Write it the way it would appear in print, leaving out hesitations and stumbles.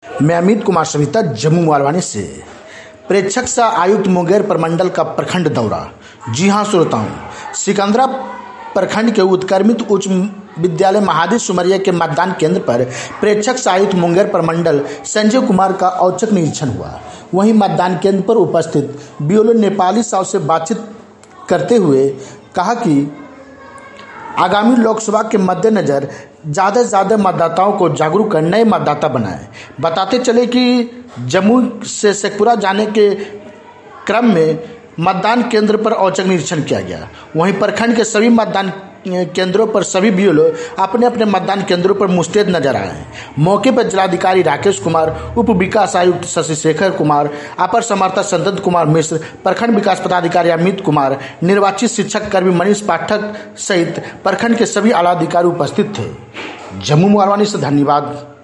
मैं अमित कुमार सविता, जम्मू मोहालवानी से। प्रेक्षक सह आयुक्त मुंगेर प्रमंडल का प्रखंड दौरा। जी हां श्रोताओं, सिकंदरा प्रखंड के उत्क्रमित उच्च विद्यालय महादेव सुमरिया के मतदान केंद्र पर प्रेक्षक सह आयुक्त मुंगेर प्रमंडल संजय कुमार का औचक निरीक्षण हुआ। वहीं मतदान केंद्र पर उपस्थित बीएलओ नेपाली साहब से बातचीत करते हुए कहा कि आगामी लोकसभा के मद्देनजर ज़्यादा से ज़्यादा मतदाताओं को जागरूक कर नए मतदाता बनाएं। बताते चले कि जम्मू से शेखपुरा जाने के क्रम में मतदान केंद्र पर औचक निरीक्षण किया गया। वहीं प्रखंड के सभी मतदान केंद्रों पर सभी बीएलओ अपने अपने मतदान केंद्रों पर मुस्तैद नजर आए। मौके पर जिलाधिकारी राकेश कुमार, उप विकास आयुक्त शशि शेखर कुमार, अपर समर्थक संदत कुमार मिश्र, प्रखंड विकास पदाधिकारी अमित कुमार, निर्वाचित शिक्षक कर्मी मनीष पाठक सहित प्रखंड के सभी आला अधिकारी उपस्थित थे। जम्मू मोहालवानी से धन्यवाद।